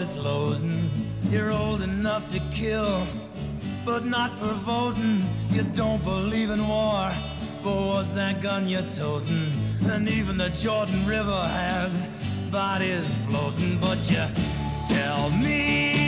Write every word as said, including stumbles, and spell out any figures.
it's loading. You're old enough to kill, but not for voting. You don't believe in war, but what's that gun you're toting? And even the Jordan River has bodies floating. But you tell me